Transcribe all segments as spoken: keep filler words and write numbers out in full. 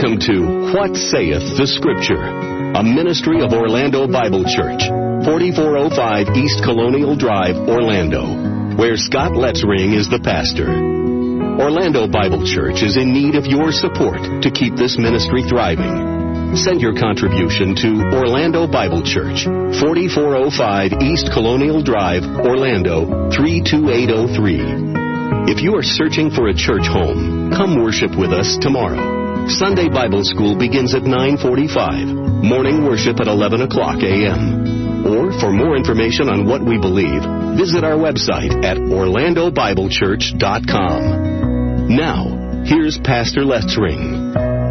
Welcome to What Saith the Scripture, a ministry of Orlando Bible Church, forty-four oh five East Colonial Drive, Orlando, where Scott Letzring is the pastor. Orlando Bible Church is in need of your support to keep this ministry thriving. Send your contribution to Orlando Bible Church, forty-four oh five East Colonial Drive, Orlando, three two eight oh three. If you are searching for a church home, come worship with us tomorrow. Sunday Bible School begins at nine forty-five. Morning worship at eleven o'clock a.m. Or for more information on what we believe, visit our website at orlando bible church dot com. Now, here's Pastor Letzring.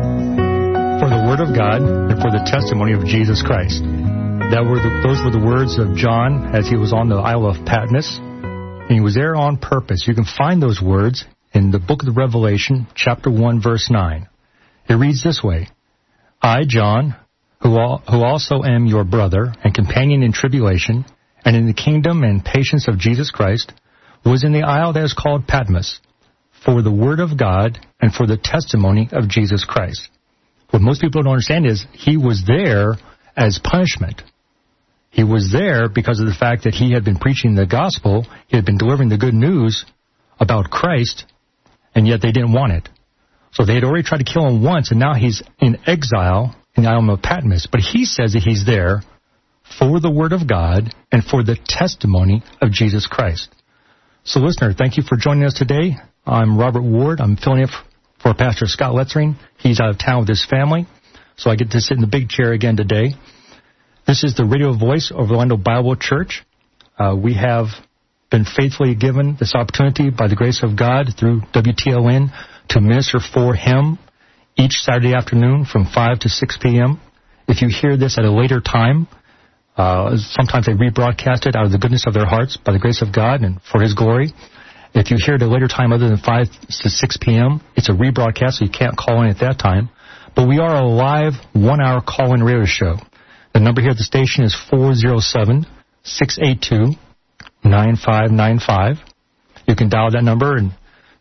For the Word of God and for the testimony of Jesus Christ. That were the, those were the words of John as he was on the Isle of Patmos. And he was there on purpose. You can find those words in the book of the Revelation, chapter one, verse nine. It reads this way, I, John, who, al- who also am your brother and companion in tribulation, and in the kingdom and patience of Jesus Christ, was in the isle that is called Patmos, for the word of God and for the testimony of Jesus Christ. What most people don't understand is he was there as punishment. He was there because of the fact that he had been preaching the gospel, he had been delivering the good news about Christ, and yet they didn't want it. So they had already tried to kill him once, and now he's in exile in the island of Patmos. But he says that he's there for the word of God and for the testimony of Jesus Christ. So listener, thank you for joining us today. I'm Robert Ward. I'm filling in for Pastor Scott Letzring. He's out of town with his family, so I get to sit in the big chair again today. This is the radio voice of Orlando Bible Church. Uh, we have been faithfully given this opportunity by the grace of God through W T L N to minister for him each Saturday afternoon from five to six p.m. If you hear this at a later time, uh, sometimes they rebroadcast it out of the goodness of their hearts by the grace of God and for his glory. If you hear it at a later time other than five to six p.m., it's a rebroadcast, so you can't call in at that time. But we are a live one-hour call-in radio show. The number here at the station is four oh seven, six eight two, nine five nine five. You can dial that number, and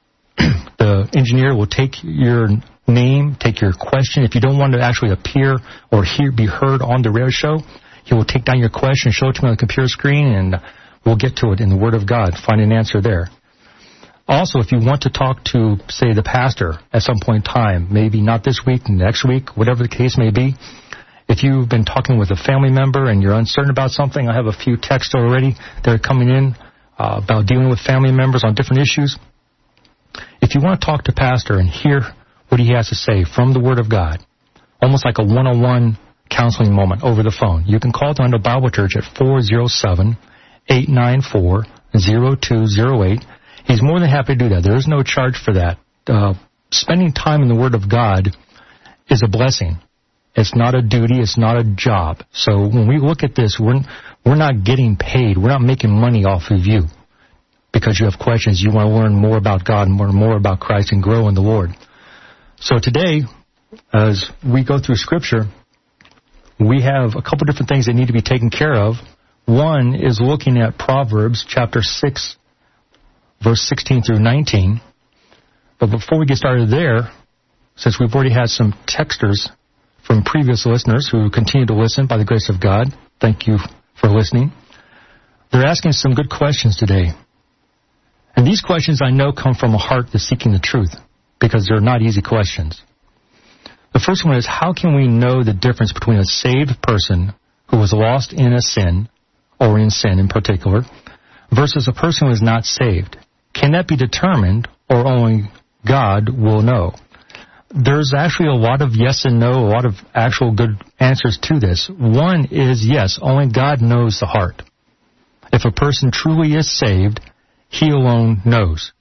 the engineer will take your name, take your question. If you don't want to actually appear or hear, be heard on the radio show, he will take down your question, show it to me on the computer screen, and we'll get to it in the Word of God, find an answer there. Also, if you want to talk to, say, the pastor at some point in time, maybe not this week, next week, whatever the case may be, if you've been talking with a family member and you're uncertain about something, I have a few texts already that are coming in uh, about dealing with family members on different issues. If you want to talk to Pastor and hear what he has to say from the Word of God, almost like a one-on-one counseling moment over the phone, you can call Orlando Bible Church at four oh seven, eight nine four, oh two oh eight. He's more than happy to do that. There is no charge for that. Uh, spending time in the Word of God is a blessing. It's not a duty. It's not a job. So when we look at this, we're, we're not getting paid. We're not making money off of you because you have questions. You want to learn more about God and learn more about Christ and grow in the Lord. So today, as we go through Scripture, we have a couple different things that need to be taken care of. One is looking at Proverbs chapter six, verse sixteen through nineteen. But before we get started there, since we've already had some texters from previous listeners who continue to listen by the grace of God, thank you for listening. They're asking some good questions today. And these questions I know come from a heart that's seeking the truth, because they're not easy questions. The first one is, how can we know the difference between a saved person who was lost in a sin, or in sin in particular, versus a person who is not saved? Can that be determined, or only God will know? There's actually a lot of yes and no, a lot of actual good answers to this. One is, yes, only God knows the heart. If a person truly is saved, he alone knows.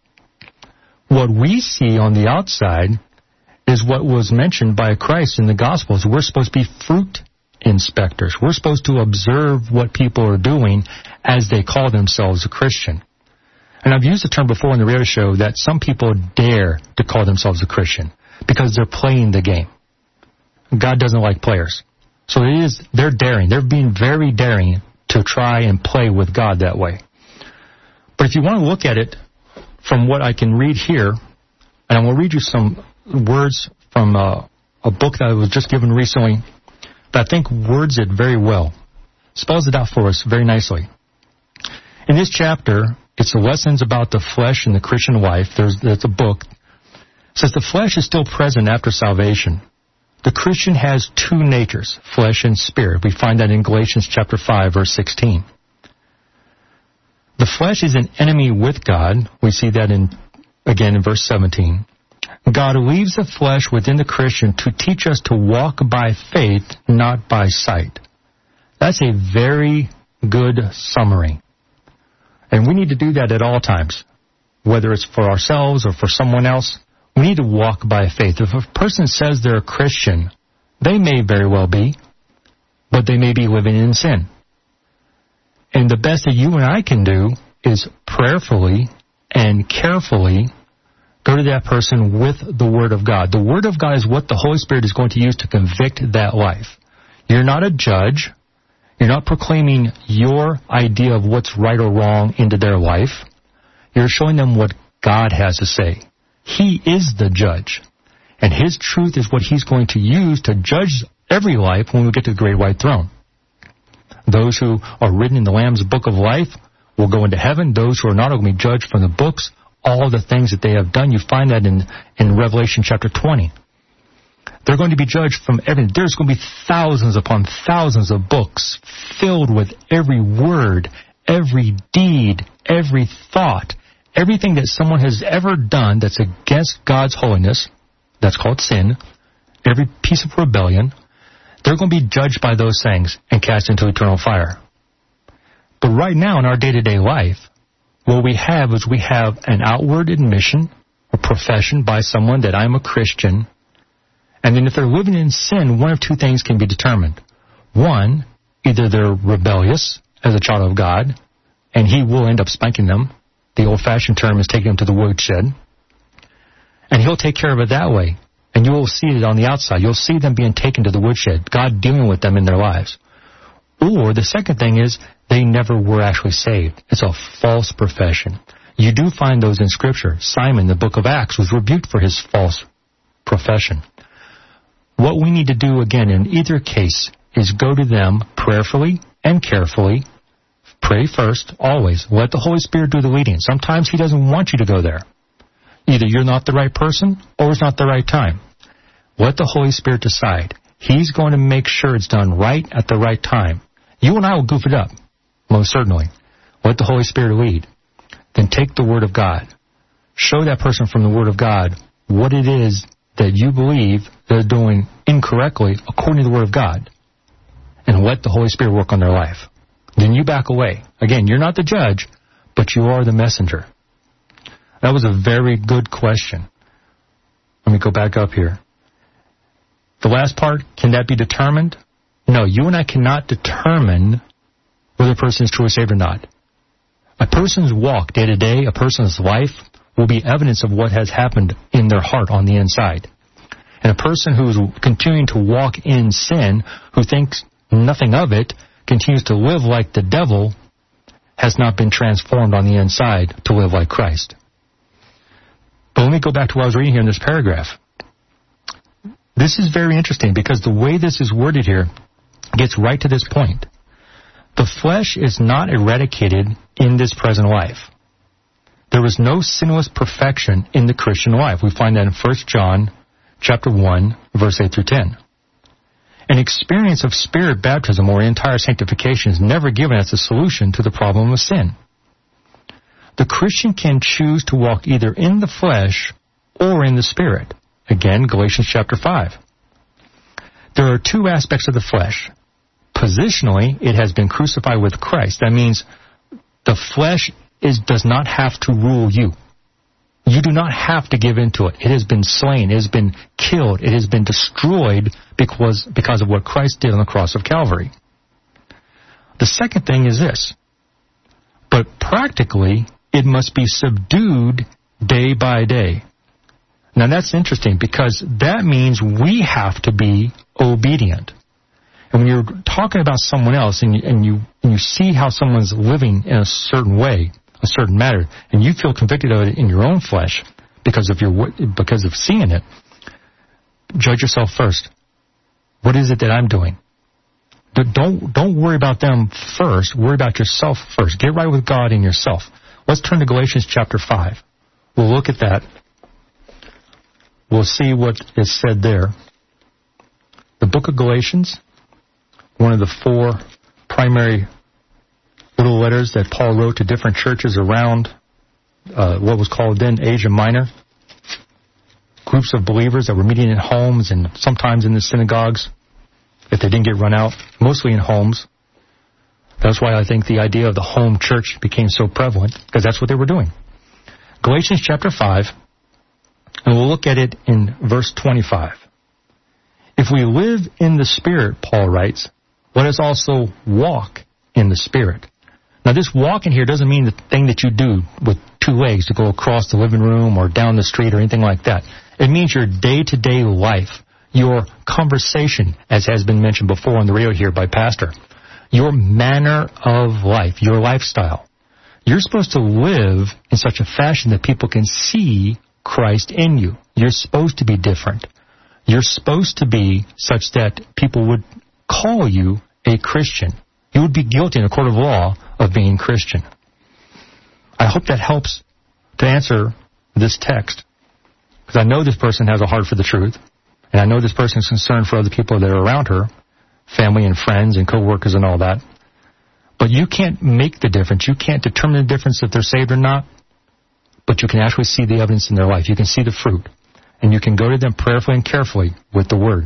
What we see on the outside is what was mentioned by Christ in the Gospels. We're supposed to be fruit inspectors. We're supposed to observe what people are doing as they call themselves a Christian. And I've used the term before on the radio show that some people dare to call themselves a Christian because they're playing the game. God doesn't like players. So it is, they're daring. They're being very daring to try and play with God that way. But if you want to look at it from what I can read here, and I'm going to read you some words from uh, a book that was just given recently that I think words it very well, spells it out for us very nicely. In this chapter, it's the lessons about the flesh and the Christian life. There's, there's a book. It says the flesh is still present after salvation. The Christian has two natures, flesh and spirit. We find that in Galatians chapter five, verse sixteen. The flesh is an enemy with God. We see that in, again, in verse seventeen. God leaves the flesh within the Christian to teach us to walk by faith, not by sight. That's a very good summary. And we need to do that at all times, whether it's for ourselves or for someone else. We need to walk by faith. If a person says they're a Christian, they may very well be, but they may be living in sin. And the best that you and I can do is prayerfully and carefully go to that person with the Word of God. The Word of God is what the Holy Spirit is going to use to convict that life. You're not a judge. You're not proclaiming your idea of what's right or wrong into their life. You're showing them what God has to say. He is the judge. And His truth is what He's going to use to judge every life when we get to the great white throne. Those who are written in the Lamb's book of life will go into heaven. Those who are not will be judged from the books, all the things that they have done. You find that in, in Revelation chapter twenty. They're going to be judged from everything. There's going to be thousands upon thousands of books filled with every word, every deed, every thought, everything that someone has ever done that's against God's holiness. That's called sin. Every piece of rebellion. They're going to be judged by those things and cast into eternal fire. But right now in our day-to-day life, what we have is we have an outward admission or profession by someone that I'm a Christian. And then if they're living in sin, one of two things can be determined. One, either they're rebellious as a child of God, and He will end up spanking them. The old-fashioned term is taking them to the woodshed. And He'll take care of it that way. And you will see it on the outside. You'll see them being taken to the woodshed, God dealing with them in their lives. Or the second thing is they never were actually saved. It's a false profession. You do find those in Scripture. Simon, the book of Acts, was rebuked for his false profession. What we need to do, again, in either case, is go to them prayerfully and carefully. Pray first, always. Let the Holy Spirit do the leading. Sometimes He doesn't want you to go there. Either you're not the right person or it's not the right time. Let the Holy Spirit decide. He's going to make sure it's done right at the right time. You and I will goof it up, most certainly. Let the Holy Spirit lead. Then take the Word of God. Show that person from the Word of God what it is that you believe they're doing incorrectly according to the Word of God. And let the Holy Spirit work on their life. Then you back away. Again, you're not the judge, but you are the messenger. That was a very good question. Let me go back up here. The last part, can that be determined? No, you and I cannot determine whether a person is truly saved or not. A person's walk day to day, a person's life, will be evidence of what has happened in their heart on the inside. And a person who is continuing to walk in sin, who thinks nothing of it, continues to live like the devil, has not been transformed on the inside to live like Christ. But let me go back to what I was reading here in this paragraph. This is very interesting because the way this is worded here gets right to this point. The flesh is not eradicated in this present life. There is no sinless perfection in the Christian life. We find that in First John chapter one, verse eight through ten. An experience of spirit baptism or entire sanctification is never given as a solution to the problem of sin. The Christian can choose to walk either in the flesh or in the Spirit. Again, Galatians chapter five. There are two aspects of the flesh. Positionally, it has been crucified with Christ. That means the flesh is, does not have to rule you. You do not have to give into it. It has been slain. It has been killed. It has been destroyed because, because of what Christ did on the cross of Calvary. The second thing is this. But practically, it must be subdued day by day. Now that's interesting because that means we have to be obedient. And when you're talking about someone else and you, and you, and you see how someone's living in a certain way, a certain matter, and you feel convicted of it in your own flesh because of your because of seeing it, judge yourself first. What is it that I'm doing? Don't, don't worry about them first. Worry about yourself first. Get right with God and yourself. Let's turn to Galatians chapter five. We'll look at that. We'll see what is said there. The book of Galatians, one of the four primary little letters that Paul wrote to different churches around uh, what was called then Asia Minor. Groups of believers that were meeting in homes and sometimes in the synagogues if they didn't get run out, mostly in homes. That's why I think the idea of the home church became so prevalent, because that's what they were doing. Galatians chapter five, and we'll look at it in verse twenty-five. If we live in the Spirit, Paul writes, let us also walk in the Spirit. Now this walking here doesn't mean the thing that you do with two legs to go across the living room or down the street or anything like that. It means your day-to-day life, your conversation, as has been mentioned before on the radio here by Pastor, your manner of life, your lifestyle. You're supposed to live in such a fashion that people can see Christ in you. You're supposed to be different. You're supposed to be such that people would call you a Christian. You would be guilty in a court of law of being Christian. I hope that helps to answer this text, because I know this person has a heart for the truth, and I know this person is concerned for other people that are around her, family and friends and co-workers and all that. But you can't make the difference. You can't determine the difference if they're saved or not, but you can actually see the evidence in their life. You can see the fruit, and you can go to them prayerfully and carefully with the Word.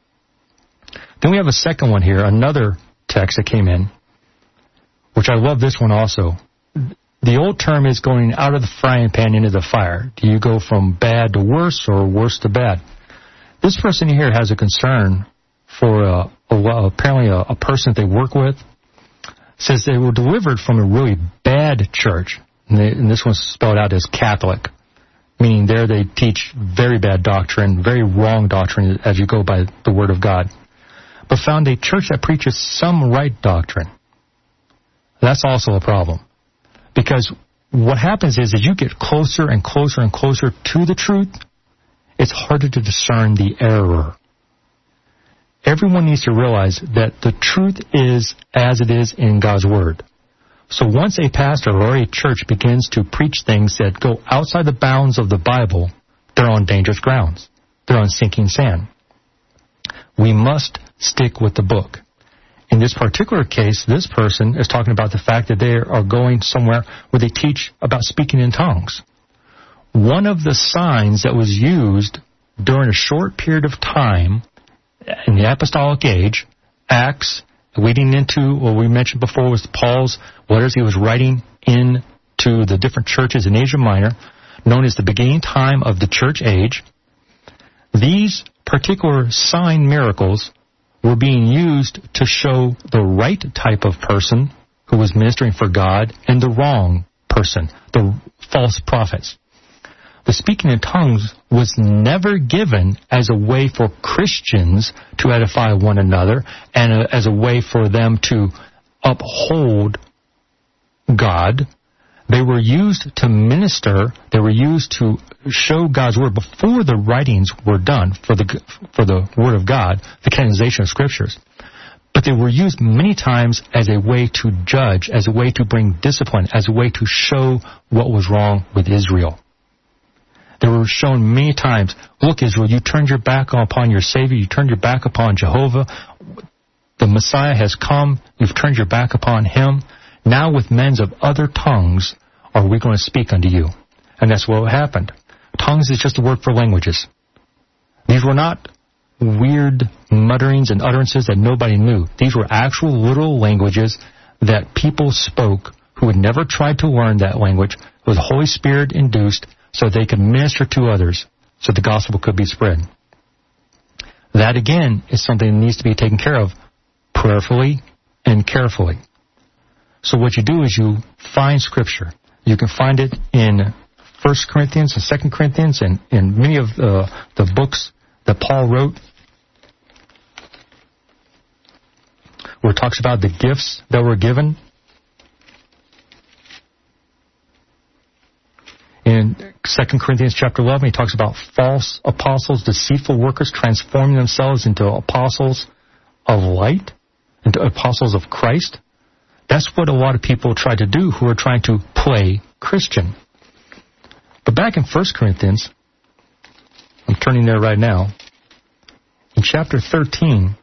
Then we have a second one here, another text that came in, which I love this one also. The old term is going out of the frying pan into the fire. Do you go from bad to worse or worse to bad? This person here has a concern for a, a, apparently a, a person that they work with. Says they were delivered from a really bad church. And, they, and this one's spelled out as Catholic, meaning there they teach very bad doctrine, very wrong doctrine as you go by the Word of God. But found a church that preaches some right doctrine. That's also a problem. Because what happens is, as you get closer and closer and closer to the truth, it's harder to discern the error. Everyone needs to realize that the truth is as it is in God's Word. So once a pastor or a church begins to preach things that go outside the bounds of the Bible, they're on dangerous grounds. They're on sinking sand. We must stick with the book. In this particular case, this person is talking about the fact that they are going somewhere where they teach about speaking in tongues. One of the signs that was used during a short period of time in the apostolic age, Acts, leading into what we mentioned before was Paul's letters he was writing into the different churches in Asia Minor, known as the beginning time of the church age. These particular sign miracles were being used to show the right type of person who was ministering for God and the wrong person, the false prophets. The speaking in tongues was never given as a way for Christians to edify one another and a, as a way for them to uphold God. They were used to minister. They were used to show God's Word before the writings were done for the for the Word of God, the canonization of Scriptures. But they were used many times as a way to judge, as a way to bring discipline, as a way to show what was wrong with Israel. They were shown many times, look, Israel, you turned your back upon your Savior, you turned your back upon Jehovah. The Messiah has come, you've turned your back upon Him. Now with men of other tongues are we going to speak unto you. And that's what happened. Tongues is just a word for languages. These were not weird mutterings and utterances that nobody knew. These were actual literal languages that people spoke who had never tried to learn that language. It was Holy Spirit induced so they could minister to others so the gospel could be spread. That again is something that needs to be taken care of prayerfully and carefully. So what you do is you find Scripture. You can find it in First Corinthians and Second Corinthians and in many of uh, the books that Paul wrote, where it talks about the gifts that were given. In Second Corinthians chapter eleven, he talks about false apostles, deceitful workers transforming themselves into apostles of light, into apostles of Christ. That's what a lot of people try to do who are trying to play Christian. But back in First Corinthians, I'm turning there right now, in chapter thirteen,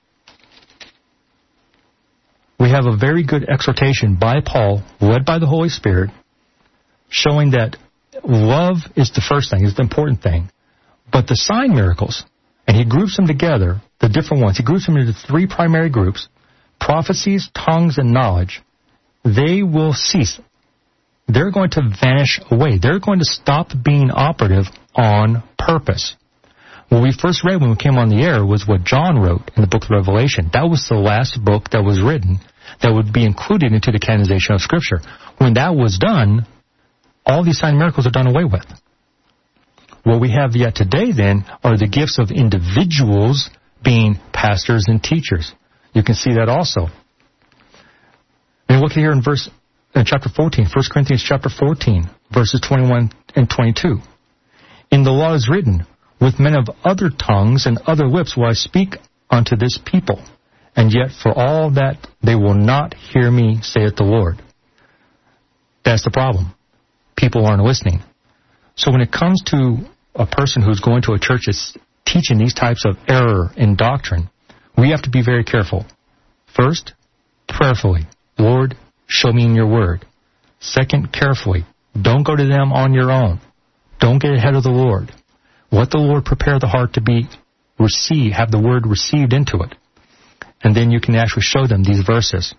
we have a very good exhortation by Paul, led by the Holy Spirit, showing that love is the first thing, is the important thing. But the sign miracles, and he groups them together, the different ones, he groups them into three primary groups, prophecies, tongues, and knowledge. They will cease. They're going to vanish away. They're going to stop being operative on purpose. What we first read when we came on the air was what John wrote in the book of Revelation. That was the last book that was written that would be included into the canonization of Scripture. When that was done, all these sign miracles are done away with. What we have yet today, then, are the gifts of individuals being pastors and teachers. You can see that also. And look here in verse in chapter fourteen, First Corinthians chapter fourteen, verses twenty-one and twenty-two. In the law is written, with men of other tongues and other lips will I speak unto this people, and yet for all that they will not hear me, saith the Lord. That's the problem. People aren't listening. So when it comes to a person who's going to a church that's teaching these types of error in doctrine, we have to be very careful. First, prayerfully. Lord, show me in your word. Second, carefully. Don't go to them on your own. Don't get ahead of the Lord. Let the Lord prepare the heart to be received, have the word received into it. And then you can actually show them these verses.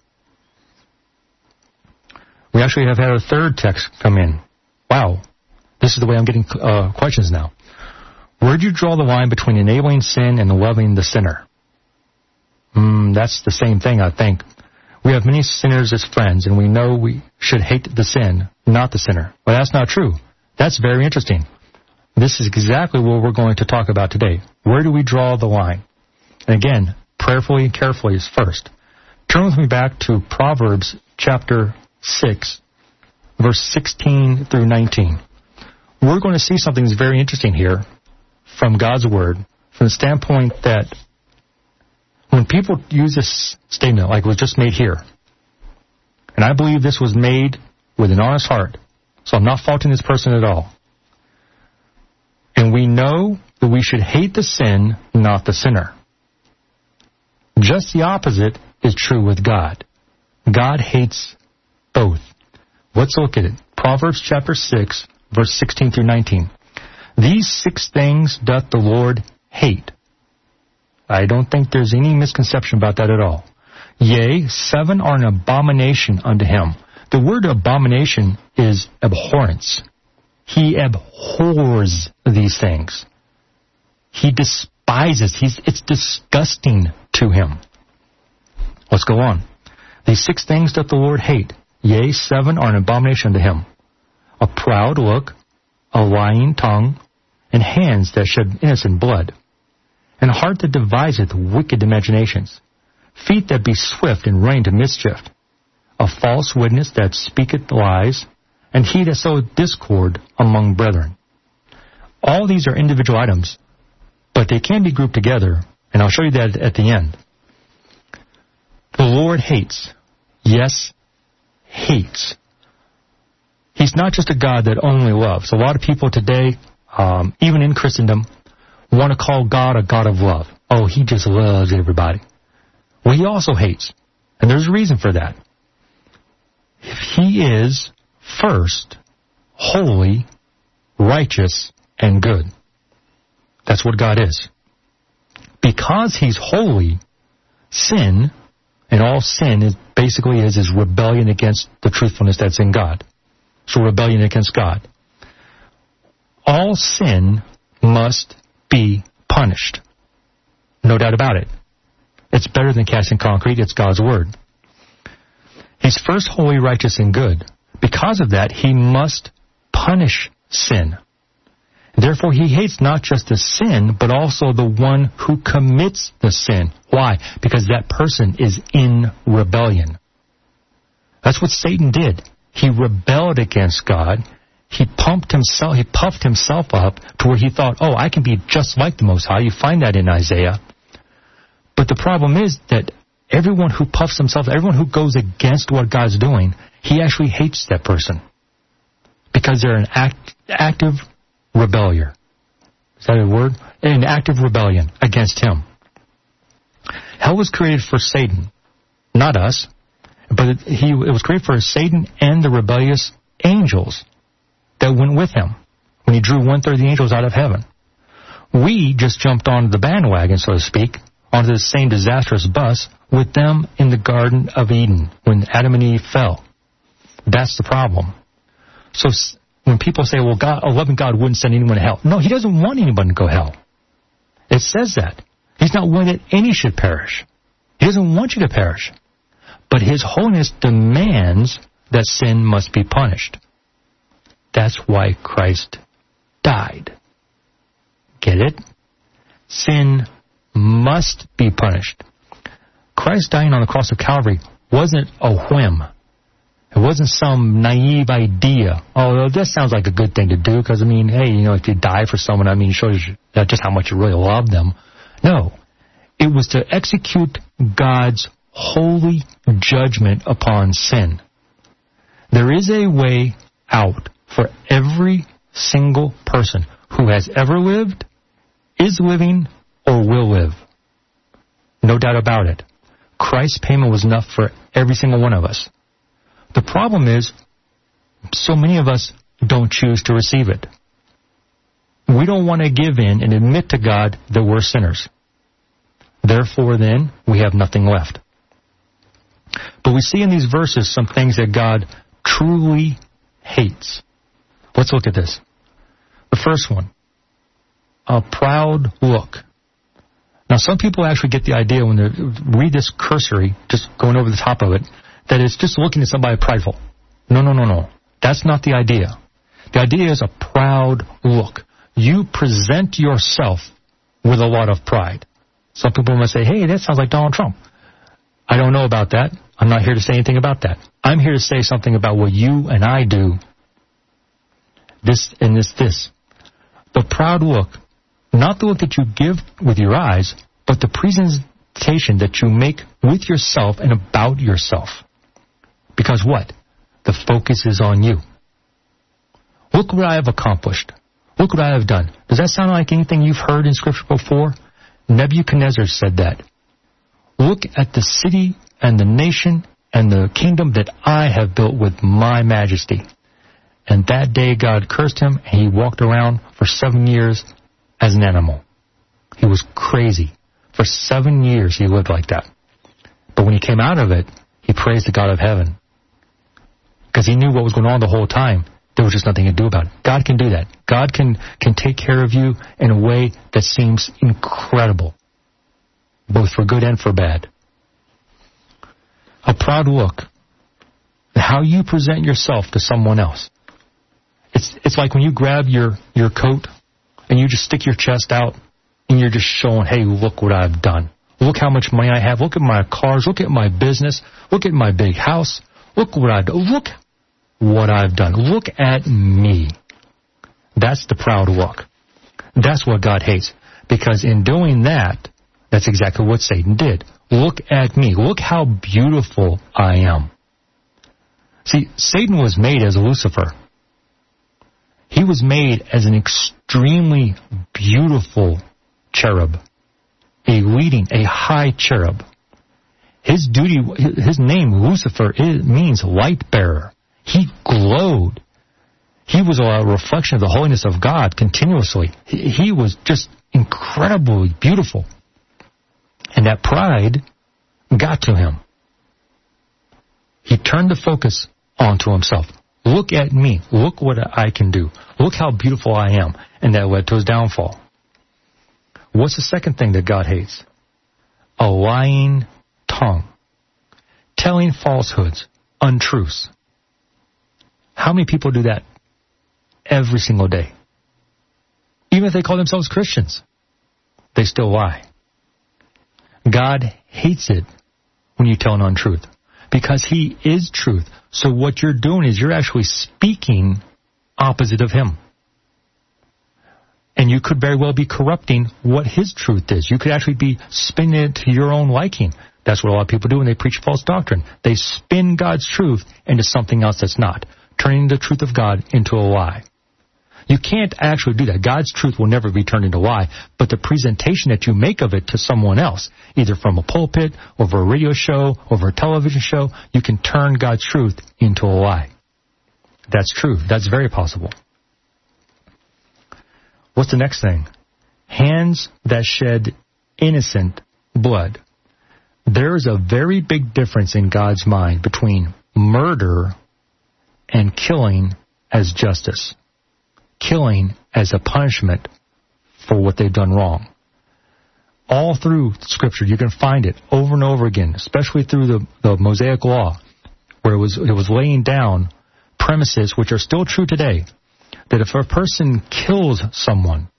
We actually have had a third text come in. Wow. This is the way I'm getting uh, questions now. Where do you draw the line between enabling sin and loving the sinner? Mm, that's the same thing, I think. We have many sinners as friends, and we know we should hate the sin, not the sinner. But that's not true. That's very interesting. This is exactly what we're going to talk about today. Where do we draw the line? And again, prayerfully and carefully is first. Turn with me back to Proverbs chapter six, verse sixteen through nineteen. We're going to see something that's very interesting here from God's Word, from the standpoint that when people use this statement like it was just made here, and I believe this was made with an honest heart, so I'm not faulting this person at all, and we know that we should hate the sin, not the sinner. Just the opposite is true with God. God hates both. Let's look at it. Proverbs chapter six, verse sixteen through nineteen. These six things doth the Lord hate. I don't think there's any misconception about that at all. Yea, seven are an abomination unto him. The word abomination is abhorrence. He abhors these things. He despises. He's, it's disgusting to him. Let's go on. These six things doth the Lord hate. Yea, seven are an abomination unto him. A proud look, a lying tongue, and hands that shed innocent blood, and a heart that deviseth wicked imaginations, feet that be swift and running to mischief, a false witness that speaketh lies, and he that soweth discord among brethren. All these are individual items, but they can be grouped together, and I'll show you that at the end. The Lord hates. Yes, hates. He's not just a God that only loves. A lot of people today, um, even in Christendom, want to call God a God of love. Oh, he just loves everybody. Well, he also hates. And there's a reason for that. If he is first holy, righteous, and good. That's what God is. Because he's holy, sin, and all sin is basically is his rebellion against the truthfulness that's in God. So rebellion against God. All sin must be punished. No doubt about it. It's better than casting concrete. It's God's word. He's first holy, righteous, and good. Because of that, he must punish sin. Therefore, he hates not just the sin, but also the one who commits the sin. Why? Because that person is in rebellion. That's what Satan did. He rebelled against God, he pumped himself, he puffed himself up to where he thought, oh, I can be just like the Most High. You find that in Isaiah. But the problem is that everyone who puffs himself, everyone who goes against what God's doing, he actually hates that person because they're an act, active rebellion. Is that a word? An active rebellion against him. Hell was created for Satan, not us, but it, he, it was created for Satan and the rebellious angels that went with him when he drew one-third of the angels out of heaven. We just jumped onto the bandwagon, so to speak, onto the same disastrous bus with them in the Garden of Eden when Adam and Eve fell. That's the problem. So when people say, well, God, a loving God wouldn't send anyone to hell. No, he doesn't want anyone to go to hell. It says that. He's not willing that any should perish. He doesn't want you to perish. But his holiness demands that sin must be punished. That's why Christ died. Get it? Sin must be punished. Christ dying on the cross of Calvary wasn't a whim. It wasn't some naive idea. Oh, that sounds like a good thing to do because, I mean, hey, you know, if you die for someone, I mean, it shows you just how much you really love them. No. It was to execute God's holy judgment upon sin. There is a way out for every single person who has ever lived, is living, or will live. No doubt about it. Christ's payment was enough for every single one of us. The problem is, so many of us don't choose to receive it. We don't want to give in and admit to God that we're sinners. Therefore, then, we have nothing left. But we see in these verses some things that God truly hates. Let's look at this. The first one, a proud look. Now, some people actually get the idea when they read this cursory, just going over the top of it, that it's just looking at somebody prideful. No, no, no, no. That's not the idea. The idea is a proud look. You present yourself with a lot of pride. Some people might say, hey, that sounds like Donald Trump. I don't know about that. I'm not here to say anything about that. I'm here to say something about what you and I do. This and this, this. The proud look. Not the look that you give with your eyes, but the presentation that you make with yourself and about yourself. Because what? The focus is on you. Look what I have accomplished. Look what I have done. Does that sound like anything you've heard in Scripture before? Nebuchadnezzar said that. Look at the city and the nation and the kingdom that I have built with my majesty. And that day God cursed him, and he walked around for seven years as an animal. He was crazy. For seven years he lived like that. But when he came out of it, he praised the God of heaven. Because he knew what was going on the whole time. There was just nothing to do about it. God can do that. God can, can take care of you in a way that seems incredible, both for good and for bad. A proud look. How you present yourself to someone else. It's it's like when you grab your, your coat and you just stick your chest out and you're just showing, hey, look what I've done. Look how much money I have. Look at my cars. Look at my business. Look at my big house. Look what I've done. Look what I've done. Look at me. That's the proud look. That's what God hates. Because in doing that, that's exactly what Satan did. Look at me. Look how beautiful I am. See, Satan was made as Lucifer. He was made as an extremely beautiful cherub. A leading, a high cherub. His duty, his name, Lucifer, it means light bearer. He glowed. He was a reflection of the holiness of God continuously. He was just incredibly beautiful. And that pride got to him. He turned the focus onto himself. Look at me. Look what I can do. Look how beautiful I am. And that led to his downfall. What's the second thing that God hates? A lying tongue. Telling falsehoods, untruths. How many people do that every single day? Even if they call themselves Christians, they still lie. God hates it when you tell an untruth because he is truth. So what you're doing is you're actually speaking opposite of him. And you could very well be corrupting what his truth is. You could actually be spinning it to your own liking. That's what a lot of people do when they preach false doctrine. They spin God's truth into something else that's not, turning the truth of God into a lie. You can't actually do that. God's truth will never be turned into a lie, but the presentation that you make of it to someone else, either from a pulpit, over a radio show, over a television show, you can turn God's truth into a lie. That's true. That's very possible. What's the next thing? Hands that shed innocent blood. There is a very big difference in God's mind between murder and killing as justice. Killing as a punishment for what they've done wrong. All through Scripture, you can find it over and over again, especially through the, the Mosaic Law, where it was, it was laying down premises which are still true today, that if a person kills someone,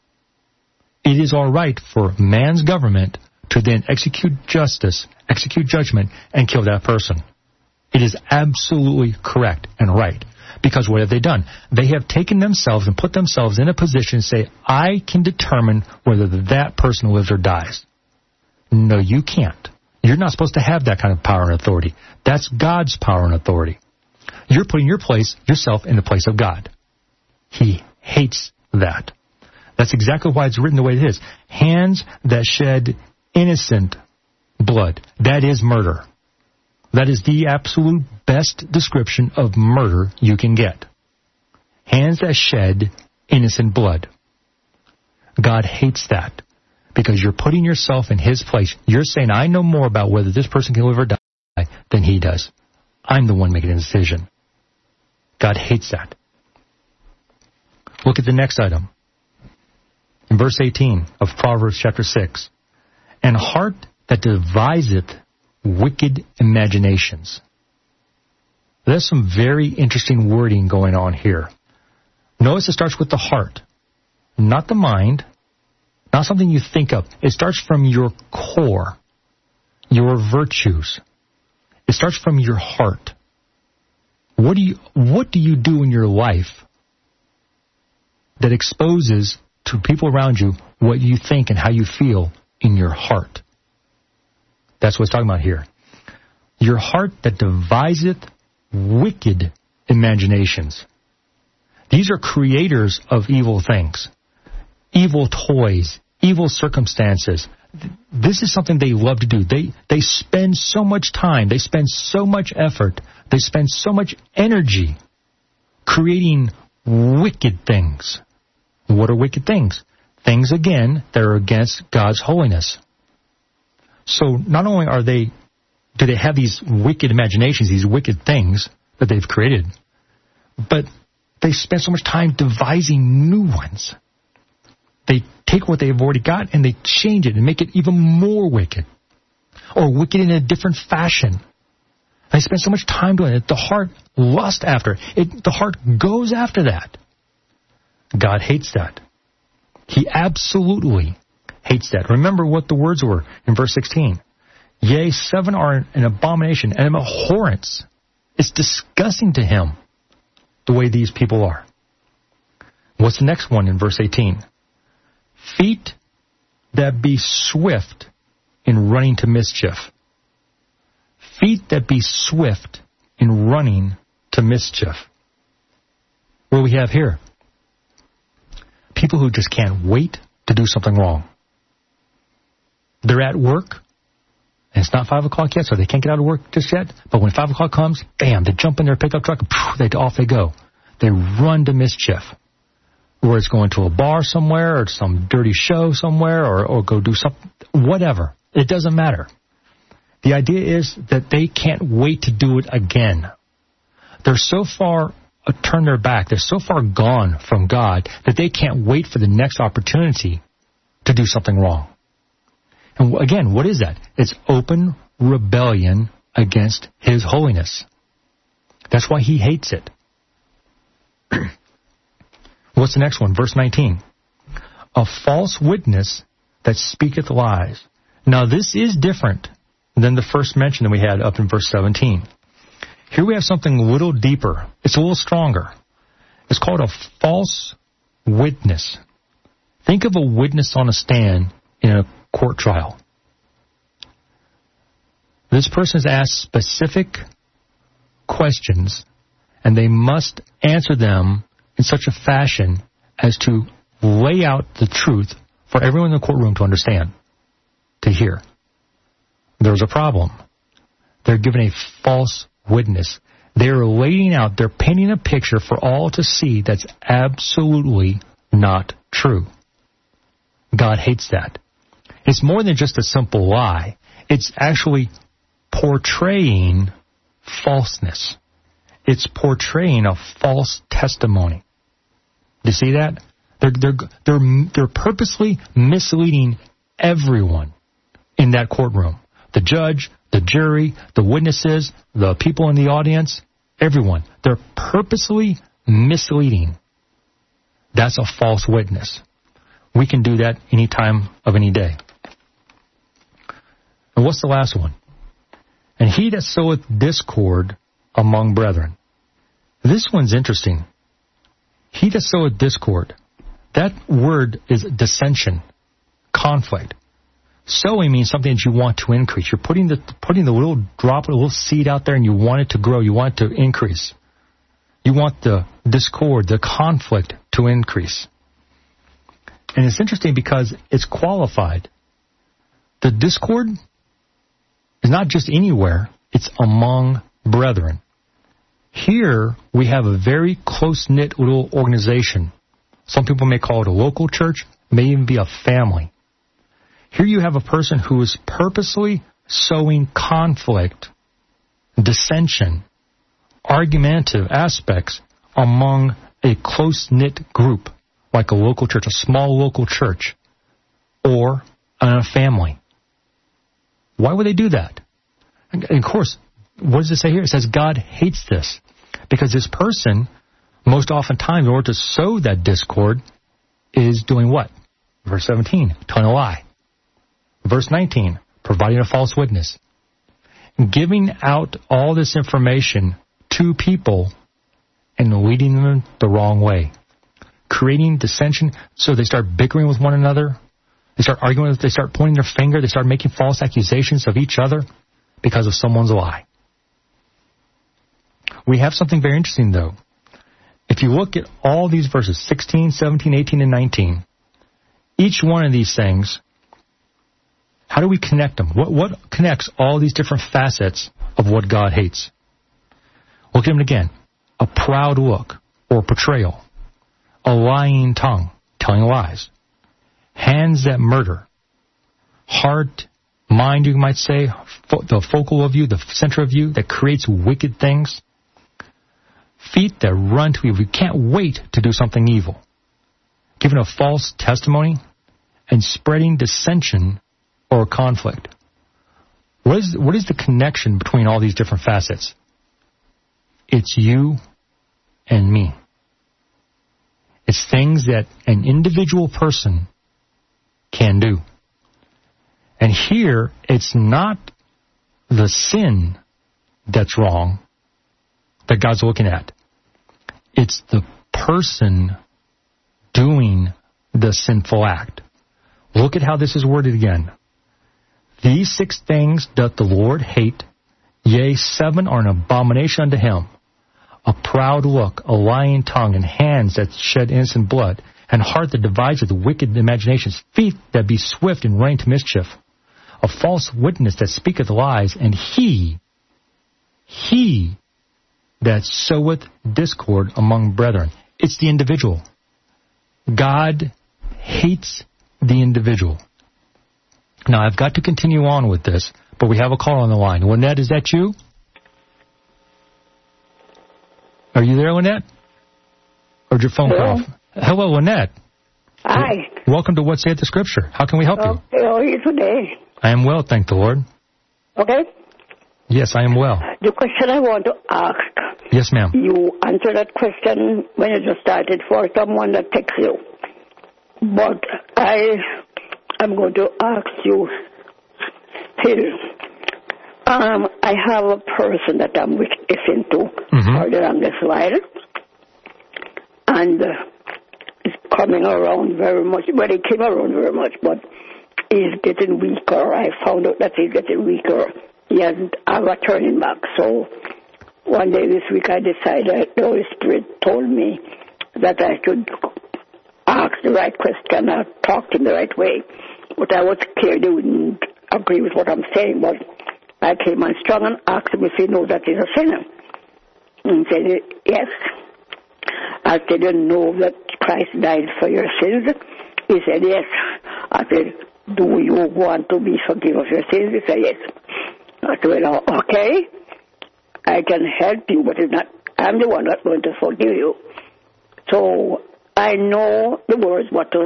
it is all right for man's government to then execute justice, execute judgment, and kill that person. It is absolutely correct and right. Because what have they done? They have taken themselves and put themselves in a position to say, I can determine whether that person lives or dies. No, you can't. You're not supposed to have that kind of power and authority. That's God's power and authority. You're putting your place, yourself in the place of God. He hates that. That's exactly why it's written the way it is. Hands that shed innocent blood. That is murder. That is the absolute best description of murder you can get. Hands that shed innocent blood. God hates that because you're putting yourself in his place. You're saying, I know more about whether this person can live or die than he does. I'm the one making the decision. God hates that. Look at the next item. In verse eighteen of Proverbs chapter six. An heart that deviseth wicked imaginations. There's some very interesting wording going on here. Notice it starts with the heart, not the mind, not something you think of. It starts from your core, your virtues. It starts from your heart. What do you, what do you do in your life that exposes to people around you what you think and how you feel in your heart? That's what it's talking about here. Your heart that deviseth wicked imaginations. These are creators of evil things, evil toys, evil circumstances. This is something they love to do. They they spend so much time, they spend so much effort, they spend so much energy creating wicked things. What are wicked things? Things, again, that are against God's holiness. So not only are they, do they have these wicked imaginations, these wicked things that they've created, but they spend so much time devising new ones. They take what they've already got and they change it and make it even more wicked, or wicked in a different fashion. They spend so much time doing it. The heart lusts after it. The heart goes after that. God hates that. He absolutely hates that. Remember what the words were in verse sixteen. Yea, seven are an abomination and an abhorrence. It's disgusting to him the way these people are. What's the next one in verse eighteen? Feet that be swift in running to mischief. Feet that be swift in running to mischief. What do we have here? People who just can't wait to do something wrong. They're at work, and it's not five o'clock yet, so they can't get out of work just yet. But when five o'clock comes, bam, they jump in their pickup truck, and poof, they, off they go. They run to mischief. Or it's going to a bar somewhere, or some dirty show somewhere, or, or go do something, whatever. It doesn't matter. The idea is that they can't wait to do it again. They're so far uh, turned their back, they're so far gone from God that they can't wait for the next opportunity to do something wrong. And again, what is that? It's open rebellion against His holiness. That's why He hates it. What's the next one? Verse nineteen. A false witness that speaketh lies. Now this is different than the first mention that we had up in verse seventeen. Here we have something a little deeper. It's a little stronger. It's called a false witness. Think of a witness on a stand in a court trial. This person is asked specific questions, and they must answer them in such a fashion as to lay out the truth for everyone in the courtroom to understand, to hear. There's a problem. They're given a false witness. They're laying out, they're painting a picture for all to see that's absolutely not true. God hates that. It's more than just a simple lie. It's actually portraying falseness. It's portraying a false testimony. Do you see that? They're, they're, they're, they're purposely misleading everyone in that courtroom. The judge, the jury, the witnesses, the people in the audience, everyone. They're purposely misleading. That's a false witness. We can do that any time of any day. And what's the last one? And he that soweth discord among brethren. This one's interesting. He that soweth discord. That word is dissension, conflict. Sowing means something that you want to increase. You're putting the putting the little drop, a little seed out there, and you want it to grow. You want it to increase. You want the discord, the conflict to increase. And it's interesting because it's qualified. The discord is not just anywhere, it's among brethren. Here we have a very close-knit little organization. Some people may call it a local church, may even be a family. Here you have a person who is purposely sowing conflict, dissension, argumentative aspects among a close-knit group, like a local church, a small local church, or a family. Why would they do that? And of course, what does it say here? It says God hates this, because this person, most oftentimes, in order to sow that discord, is doing what? Verse seventeen, telling a lie. Verse nineteen, providing a false witness. Giving out all this information to people and leading them the wrong way. Creating dissension, so they start bickering with one another. They start arguing, they start pointing their finger, they start making false accusations of each other because of someone's lie. We have something very interesting, though. If you look at all these verses, sixteen, seventeen, eighteen, and nineteen, each one of these things, how do we connect them? What, what connects all these different facets of what God hates? Look at them again. A proud look or portrayal. A lying tongue, telling lies. Hands that murder. Heart, mind, you might say, fo- the focal of you, the center of you that creates wicked things. Feet that run to evil. You can't wait to do something evil. Giving a false testimony and spreading dissension or conflict. What is, what is the connection between all these different facets? It's you and me. It's things that an individual person can do. And here, it's not the sin that's wrong that God's looking at. It's the person doing the sinful act. Look at how this is worded again. These six things doth the Lord hate, yea, seven are an abomination unto him. A proud look, a lying tongue, and hands that shed innocent blood, and heart that deviseth wicked imaginations, feet that be swift in running to mischief, a false witness that speaketh lies, and he, he that soweth discord among brethren. It's the individual. God hates the individual. Now, I've got to continue on with this, but we have a call on the line. Lynette, is that you? Are you there, Lynette? Or did your phone Hello? cut off? Hello, Lynette. Hi. Welcome to What Saith the Scripture. How can we help you? How are you today? I am well, thank the Lord. Okay. Yes, I am well. The question I want to ask. Yes, ma'am. You answered that question when you just started for someone that texts you. But I am going to ask you still. Um, I have a person that I'm witnessing to Mm-hmm. for the longest while. and uh, it's coming around very much. Well, he came around very much, but he's getting weaker. I found out that he's getting weaker. He hasn't ever turning back. So one day this week I decided, the Holy Spirit told me that I should ask the right question and talk to him the right way. But I was scared he wouldn't agree with what I'm saying, but I came on strong and asked him if he knows that he's a sinner. And he said, yes. I said, you know that Christ died for your sins? He said, yes. I said, do you want to be forgiven of your sins? He said, yes. I said, well, okay, I can help you, but it's not, I'm the one that's going to forgive you. So I know the words what to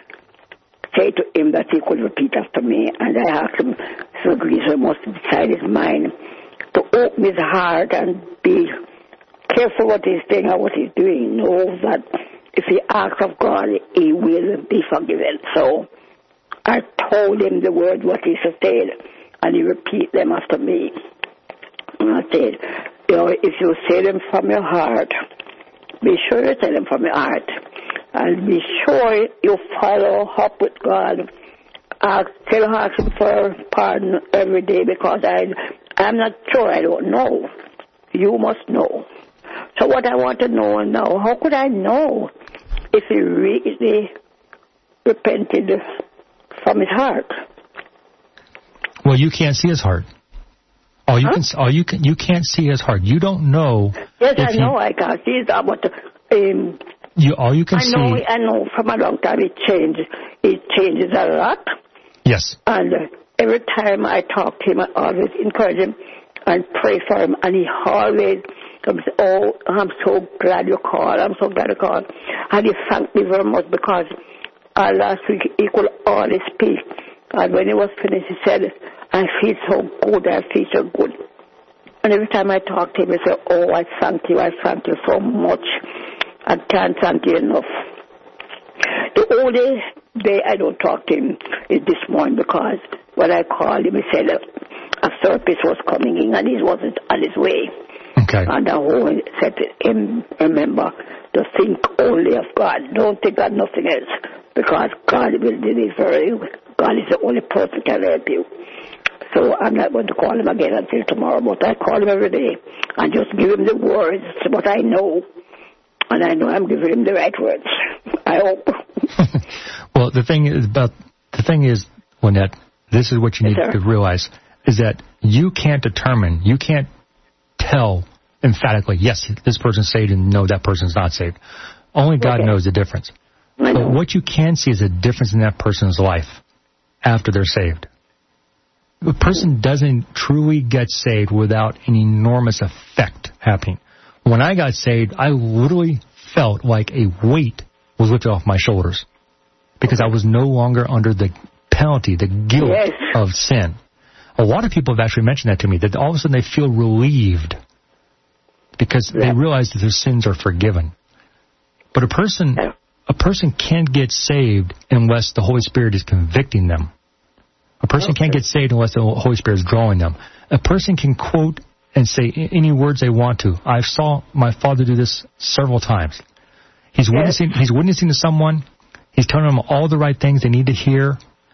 say to him that he could repeat after me, and I asked him to agree, so he must decide his mind to open his heart and be careful what he's saying and what he's doing. Know that if he asks of God, he will be forgiven. So I told him the word what he said, and he repeat them after me. And I said, you know, if you say them from your heart, be sure you say them from your heart. And be sure you follow up with God. Ask, tell ask him for pardon every day, because I, I'm not sure, I don't know. You must know. So what I want to know now, how could I know if he really repented from his heart? Well, you can't see his heart. All you huh? can, all you can, you can't see his heart. You don't know. Yes, I he, know. I can't see that, but um, you all you can I know. see. I know. From a long time, it changes. It changes a lot. Yes. And uh, every time I talk to him, I always encourage him and pray for him, and he always comes. Oh, I'm so glad you called. I'm so glad you called. And he thanked me very much, because uh, last week he could always speak. And when he was finished, he said, I feel so good, I feel so good. And every time I talk to him, he said, oh, I thank you, I thank you so much. I can't thank you enough. The only day I don't talk to him is this morning, because when I called him, he said a therapist was coming in and he wasn't on his way. Okay. And I always said to him, remember, to think only of God. Don't think of nothing else, because God will deliver you. God is the only person who can help you. So I'm not going to call him again until tomorrow, but I call him every day and just give him the words, what I know. And I know I'm giving him the right words. I hope. Well, the thing is about the thing is, Lynette, this is what you need yes, to realize, is that you can't determine, you can't tell emphatically, yes, this person's saved, and no, that person's not saved. Only God okay. knows the difference. I know. But what you can see is a difference in that person's life after they're saved. A person doesn't truly get saved without an enormous effect happening. When I got saved, I literally felt like a weight was lifted off my shoulders, because I was no longer under the penalty, the guilt yes. of sin. A lot of people have actually mentioned that to me, that all of a sudden they feel relieved because yeah. they realize that their sins are forgiven. But a person, yeah. a person can't get saved unless the Holy Spirit is convicting them. A person okay. can't get saved unless the Holy Spirit is drawing them. A person can quote and say any words they want to. I saw my father do this several times. He's yes. witnessing, he's witnessing to someone. He's telling them all the right things they need to hear,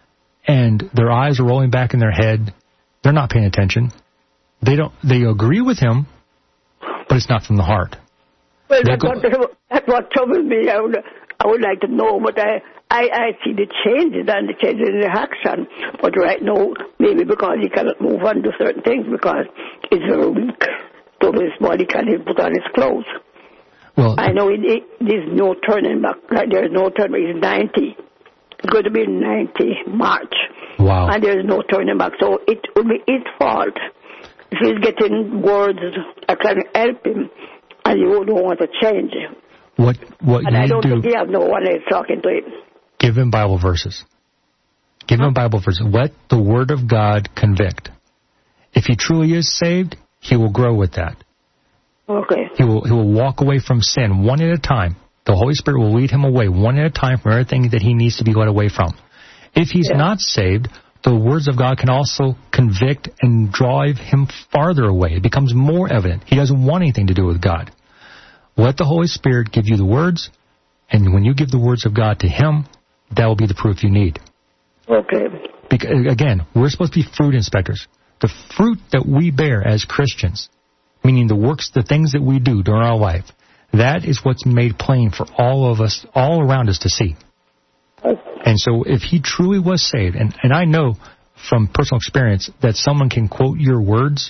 and their eyes are rolling back in their head. They're not paying attention. They don't. They agree with him, but it's not from the heart. Well, that's what, that's what troubles me. I would, I would like to know, but I, I, I see the changes and the changes in the action. But right now, maybe because he cannot move on to certain things because he's very weak, so his body can't even put on his clothes. Well, I know it, it, there's no turning back. Like there's no turning back. He's ninety. It's going to be ninety March. Wow. And there's no turning back. So it will be his fault. If he's getting words that can help him, and you don't want to change him. What what and you I don't do, think he has no one else talking to him. Give him Bible verses. Give huh? him Bible verses. Let the Word of God convict. If he truly is saved, he will grow with that. Okay. He will he will walk away from sin one at a time. The Holy Spirit will lead him away one at a time from everything that he needs to be led away from. If he's yeah. not saved, the words of God can also convict and drive him farther away. It becomes more evident. He doesn't want anything to do with God. Let the Holy Spirit give you the words. And when you give the words of God to him, that will be the proof you need. Okay. Because, again, we're supposed to be fruit inspectors. The fruit that we bear as Christians, meaning the works, the things that we do during our life, that is what's made plain for all of us, all around us to see. And so if he truly was saved, and, and I know from personal experience that someone can quote your words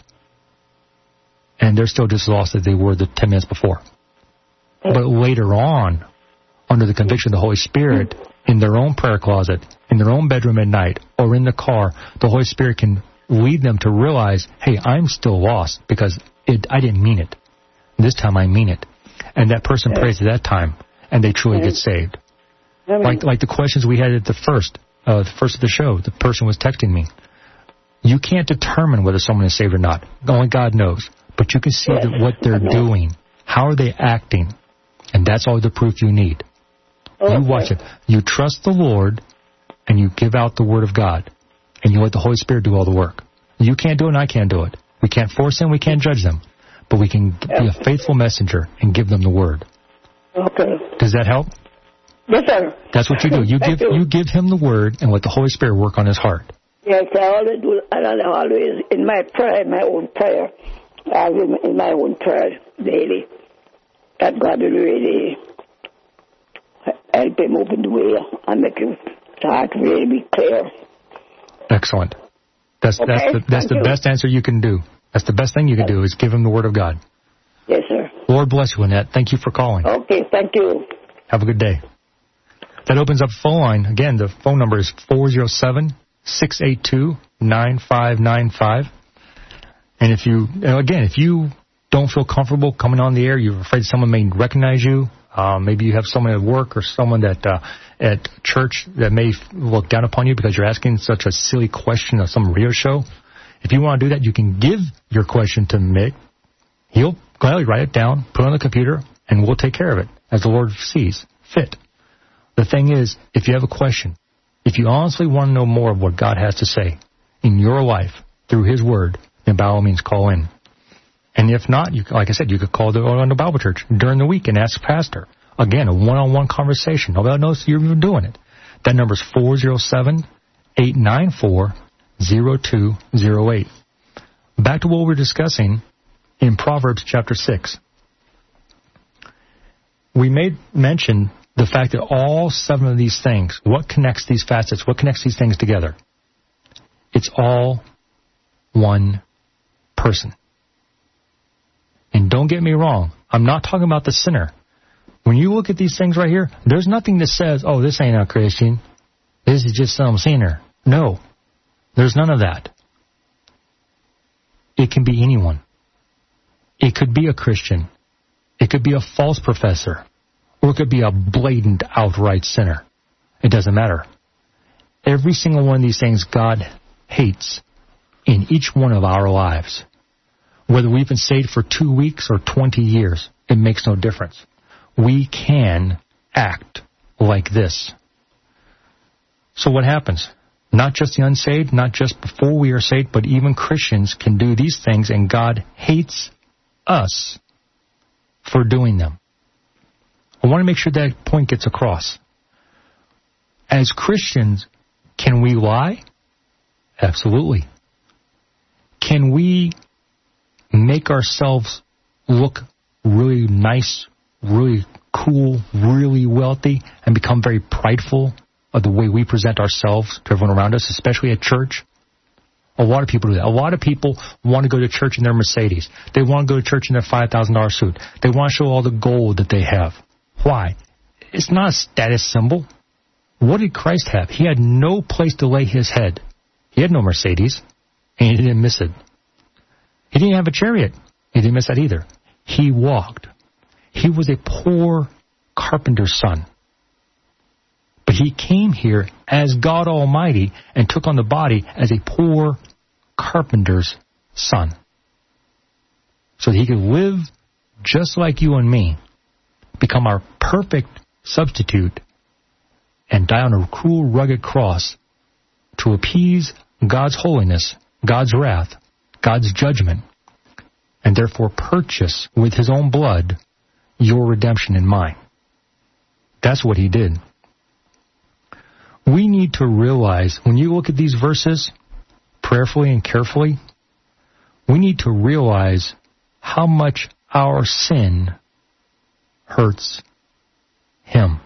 and they're still just lost as they were the ten minutes before. But later on, under the conviction of the Holy Spirit, in their own prayer closet, in their own bedroom at night, or in the car, the Holy Spirit can lead them to realize, hey, I'm still lost because it, I didn't mean it. This time I mean it. And that person prays at that time, and they truly get saved. Like like the questions we had at the first, uh, the first of the show, the person was texting me. You can't determine whether someone is saved or not. Only God knows. But you can see that what they're doing. How are they acting? And that's all the proof you need. Okay. You watch it. You trust the Lord, and you give out the Word of God, and you let the Holy Spirit do all the work. You can't do it, and I can't do it. We can't force them, we can't judge them. But we can be a faithful messenger and give them the Word. Okay. Does that help? Yes, sir. That's what you do. You give you. you give him the Word and let the Holy Spirit work on his heart. Yes, I always do. And I always, in my prayer, my own prayer, I will in my own prayer daily, that God will really help him open the way and make his heart really be clear. Excellent. That's okay, that's the, that's the best answer you can do. That's the best thing you can do is give him the Word of God. Yes, sir. Lord bless you, Annette. Thank you for calling. Okay, thank you. Have a good day. That opens up the phone line. Again, the phone number is four oh seven, six eight two, nine five nine five. And if you, again, if you don't feel comfortable coming on the air, you're afraid someone may recognize you, uh, maybe you have someone at work or someone that uh, at church that may look down upon you because you're asking such a silly question of some radio show. If you want to do that, you can give your question to Mick. He'll gladly write it down, put it on the computer, and we'll take care of it as the Lord sees fit. The thing is, if you have a question, if you honestly want to know more of what God has to say in your life through His Word, then by all means call in. And if not, you, like I said, you could call the Orlando Bible Church during the week and ask Pastor. Again, a one-on-one conversation. Nobody knows you're even doing it. That number is four oh seven, eight nine four, oh two oh eight. Back to what we were discussing in Proverbs chapter six. We made mention the fact that all seven of these things, what connects these facets, what connects these things together? It's all one person. And don't get me wrong, I'm not talking about the sinner. When you look at these things right here, there's nothing that says, oh, this ain't a Christian. This is just some sinner. No, there's none of that. It can be anyone. It could be a Christian. It could be a false professor. Or it could be a blatant, outright sinner. It doesn't matter. Every single one of these things God hates in each one of our lives. Whether we've been saved for two weeks or twenty years, it makes no difference. We can act like this. So what happens? Not just the unsaved, not just before we are saved, but even Christians can do these things, and God hates us for doing them. I want to make sure that point gets across. As Christians, can we lie? Absolutely. Can we make ourselves look really nice, really cool, really wealthy, and become very prideful of the way we present ourselves to everyone around us, especially at church? A lot of people do that. A lot of people want to go to church in their Mercedes. They want to go to church in their five thousand dollars suit. They want to show all the gold that they have. Why? It's not a status symbol. What did Christ have? He had no place to lay his head. He had no Mercedes, and he didn't miss it. He didn't have a chariot. He didn't miss that either. He walked. He was a poor carpenter's son. But he came here as God Almighty and took on the body as a poor carpenter's son. So that he could live just like you and me, become our perfect substitute, and die on a cruel, rugged cross to appease God's holiness, God's wrath, God's judgment, and therefore purchase with his own blood your redemption and mine. That's what he did. We need to realize, when you look at these verses prayerfully and carefully, we need to realize how much our sin hurts him.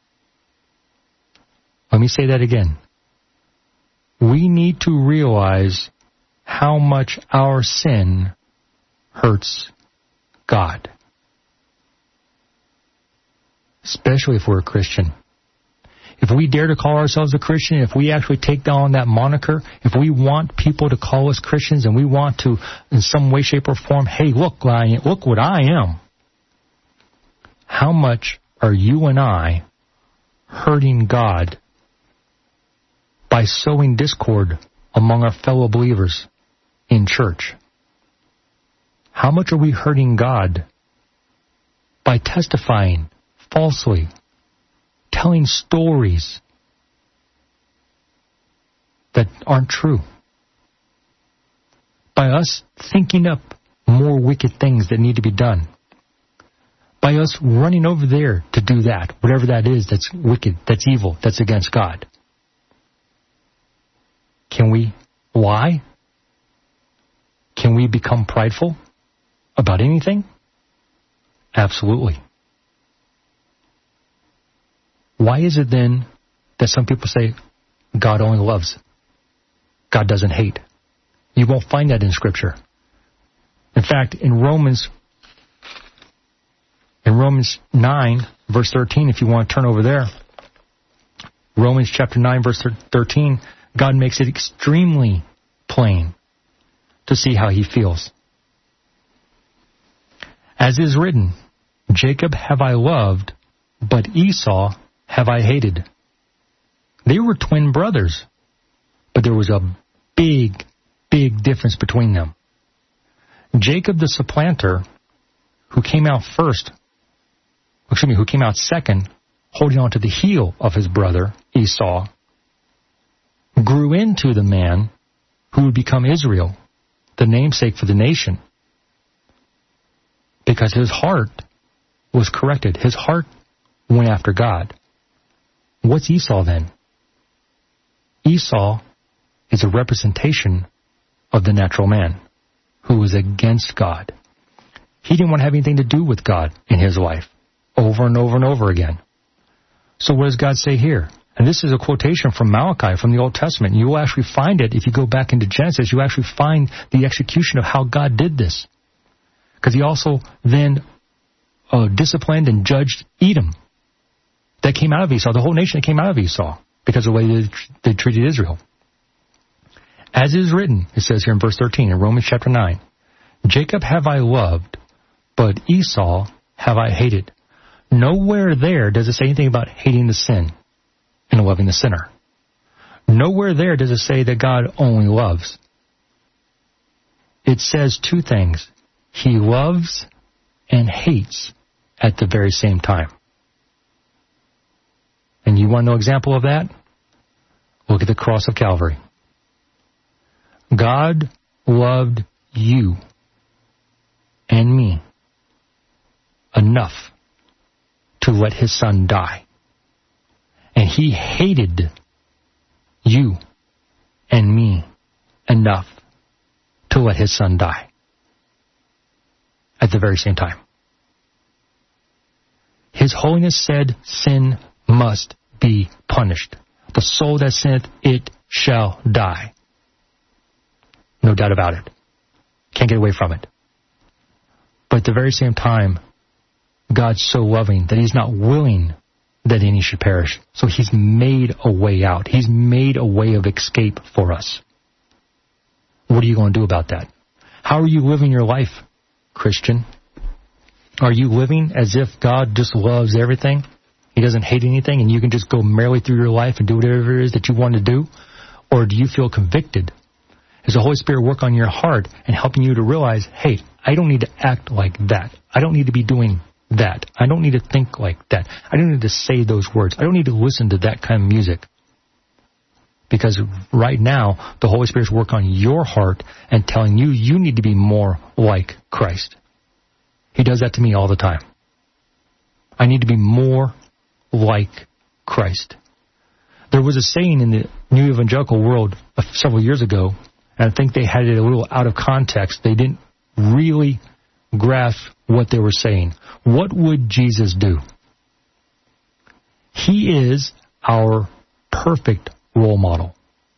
Let me say that again. We need to realize how much our sin hurts God. Especially if we're a Christian. If we dare to call ourselves a Christian, if we actually take down that moniker, if we want people to call us Christians and we want to, in some way, shape, or form, hey, look, look what I am. How much are you and I hurting God by sowing discord among our fellow believers in church? How much are we hurting God by testifying falsely, telling stories that aren't true, by us thinking up more wicked things that need to be done, by us running over there to do that, whatever that is that's wicked, that's evil, that's against God? Can we lie? Can we become prideful about anything? Absolutely. Why is it then that some people say God only loves? God doesn't hate. You won't find that in Scripture. In fact, in Romans, in Romans nine, verse thirteen, if you want to turn over there, Romans chapter nine, verse thirteen, God makes it extremely plain to see how he feels. As is written, Jacob have I loved, but Esau have I hated. They were twin brothers, but there was a big, big difference between them. Jacob the supplanter, who came out first, excuse me, who came out second, holding on to the heel of his brother, Esau, grew into the man who would become Israel, the namesake for the nation, because his heart was corrected. His heart went after God. What's Esau then? Esau is a representation of the natural man who was against God. He didn't want to have anything to do with God in his life, over and over and over again. So what does God say here? And this is a quotation from Malachi, from the Old Testament. You will actually find it, if you go back into Genesis, you actually find the execution of how God did this. Because he also then uh, disciplined and judged Edom. That came out of Esau, the whole nation that came out of Esau, because of the way they, they treated Israel. As is written, it says here in verse thirteen, in Romans chapter nine, Jacob have I loved, but Esau have I hated. Nowhere there does it say anything about hating the sin and loving the sinner. Nowhere there does it say that God only loves. It says two things. He loves and hates at the very same time. And you want no example of that? Look at the cross of Calvary. God loved you and me enough to let his son die. And he hated you and me enough to let his son die at the very same time. His holiness said sin must be punished. The soul that sinneth, it shall die. No doubt about it. Can't get away from it. But at the very same time, God's so loving that he's not willing that any should perish. So he's made a way out. He's made a way of escape for us. What are you going to do about that? How are you living your life, Christian? Are you living as if God just loves everything? He doesn't hate anything and you can just go merrily through your life and do whatever it is that you want to do? Or do you feel convicted? Is the Holy Spirit work on your heart and helping you to realize, hey, I don't need to act like that. I don't need to be doing that. I don't need to think like that. I don't need to say those words. I don't need to listen to that kind of music. Because right now, the Holy Spirit's work on your heart and telling you, you need to be more like Christ. He does that to me all the time. I need to be more like Christ. There was a saying in the New Evangelical world several years ago, and I think they had it a little out of context. They didn't really grasp what they were saying. What would Jesus do? He is our perfect role model.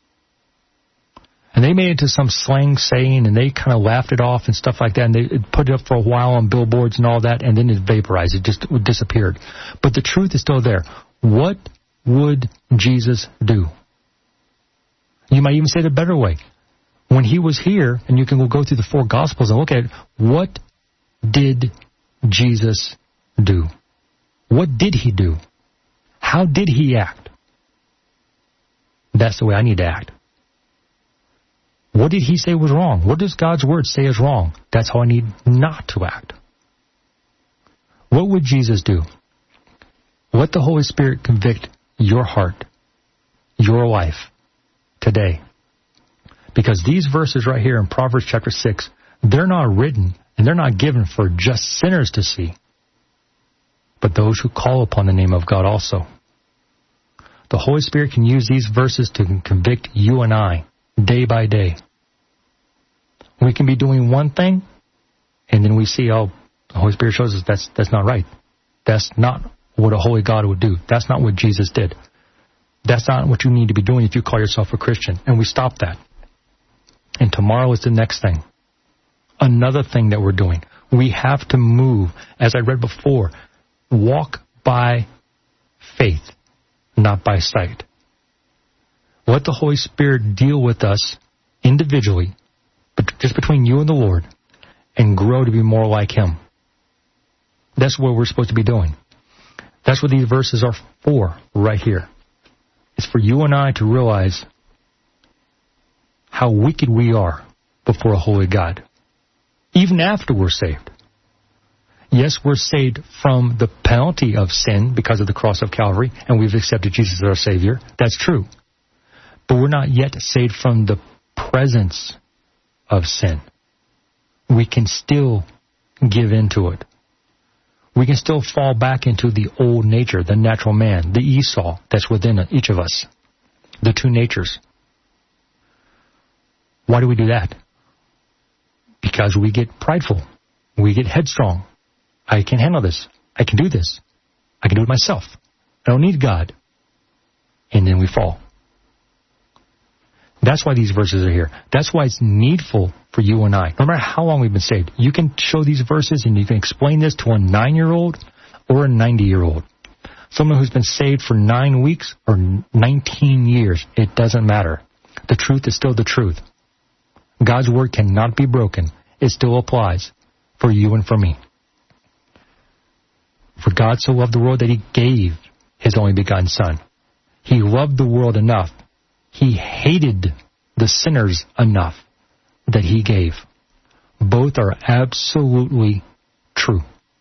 And they made it into some slang saying, and they kind of laughed it off and stuff like that, and they put it up for a while on billboards and all that, and then it vaporized. It just disappeared. But the truth is still there. What would Jesus do? You might even say it a better way. When he was here, and you can go through the four Gospels and look at it, what did Jesus do? What did he do? How did he act? That's the way I need to act. What did he say was wrong? What does God's word say is wrong? That's how I need not to act. What would Jesus do? Let the Holy Spirit convict your heart, your life, today. Because these verses right here in Proverbs chapter six, they're not written and they're not given for just sinners to see, but those who call upon the name of God also. The Holy Spirit can use these verses to convict you and I day by day. We can be doing one thing, and then we see, oh, the Holy Spirit shows us that's that's not right. That's not what a holy God would do. That's not what Jesus did. That's not what you need to be doing if you call yourself a Christian. And we stop that. And tomorrow is the next thing. Another thing that we're doing. We have to move, as I read before, walk by faith, not by sight. Let the Holy Spirit deal with us individually, but just between you and the Lord, and grow to be more like Him. That's what we're supposed to be doing. That's what these verses are for right here. It's for you and I to realize how wicked we are before a holy God, even after we're saved. Yes, we're saved from the penalty of sin because of the cross of Calvary, and we've accepted Jesus as our Savior. That's true. But we're not yet saved from the presence of sin. We can still give into it. We can still fall back into the old nature, the natural man, the Esau that's within each of us, the two natures. Why do we do that? Because we get prideful. We get headstrong. I can handle this. I can do this. I can do it myself. I don't need God. And then we fall. That's why these verses are here. That's why it's needful for you and I. No matter how long we've been saved, you can show these verses and you can explain this to a nine-year-old or a ninety-year-old. Someone who's been saved for nine weeks or nineteen years. It doesn't matter. The truth is still the truth. God's word cannot be broken. It still applies for you and for me. For God so loved the world that He gave His only begotten Son. He loved the world enough. He hated the sinners enough that He gave. Both are absolutely true.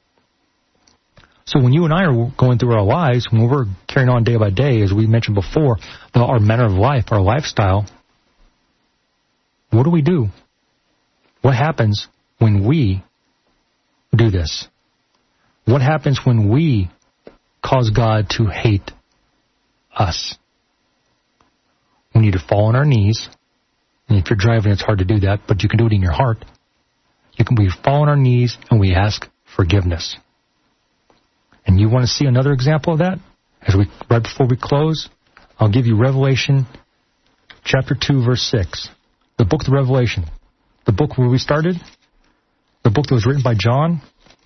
So when you and I are going through our lives, when we're carrying on day by day, as we mentioned before, the, our manner of life, our lifestyle, what do we do? What happens when we do this? What happens when we cause God to hate us? We need to fall on our knees. And if you're driving, it's hard to do that, but you can do it in your heart. You can we fall on our knees and we ask forgiveness. And you want to see another example of that? As we right before we close, I'll give you Revelation chapter two, verse six. The book of the Revelation. The book where we started. The book that was written by John.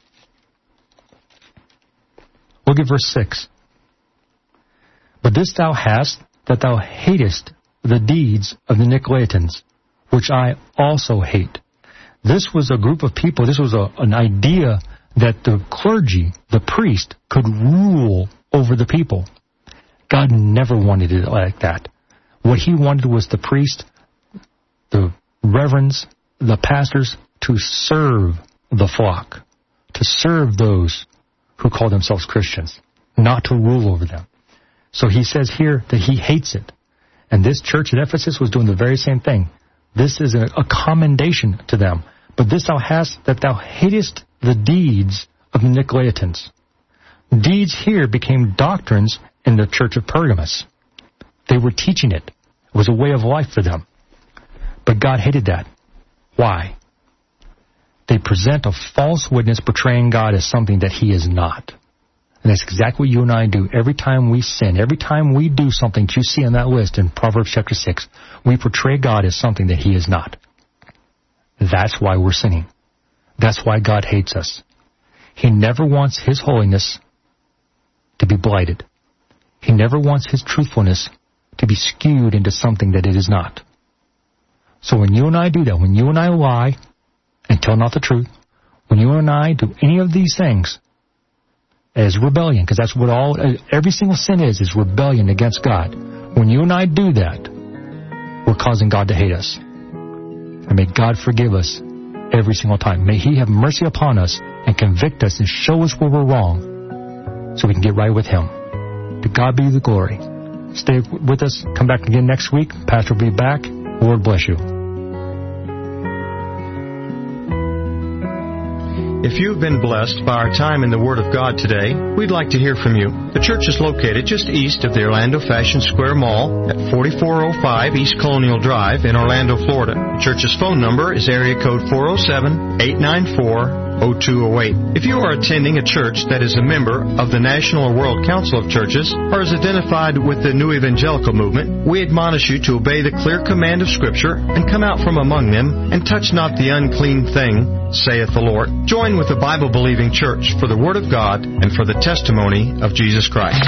Look at verse six. But this thou hast, that thou hatest the deeds of the Nicolaitans, which I also hate. This was a group of people, this was a, an idea that the clergy, the priest, could rule over the people. God never wanted it like that. What He wanted was the priest, the reverends, the pastors, to serve the flock, to serve those who call themselves Christians, not to rule over them. So He says here that He hates it. And this church at Ephesus was doing the very same thing. This is a, a commendation to them. But this thou hast, that thou hatest the deeds of the Nicolaitans. Deeds here became doctrines in the church of Pergamos. They were teaching it. It was a way of life for them. But God hated that. Why? They present a false witness portraying God as something that He is not. And that's exactly what you and I do. Every time we sin, every time we do something that you see on that list in Proverbs chapter six, we portray God as something that He is not. That's why we're sinning. That's why God hates us. He never wants His holiness to be blighted. He never wants His truthfulness to be skewed into something that it is not. So when you and I do that, when you and I lie and tell not the truth, when you and I do any of these things as rebellion, because that's what all, every single sin is, is rebellion against God. When you and I do that, we're causing God to hate us. And may God forgive us every single time. May He have mercy upon us and convict us and show us where we're wrong so we can get right with Him. To God be the glory. Stay with us. Come back again next week. Pastor will be back. Lord bless you. If you've been blessed by our time in the Word of God today, we'd like to hear from you. The church is located just east of the Orlando Fashion Square Mall at forty-four oh five East Colonial Drive in Orlando, Florida. The church's phone number is area code four oh seven, eight nine four, oh two oh eight. If you are attending a church that is a member of the National or World Council of Churches or is identified with the New Evangelical Movement, we admonish you to obey the clear command of Scripture and come out from among them and touch not the unclean thing, saith the Lord. Join with a Bible-believing church for the Word of God and for the testimony of Jesus Christ.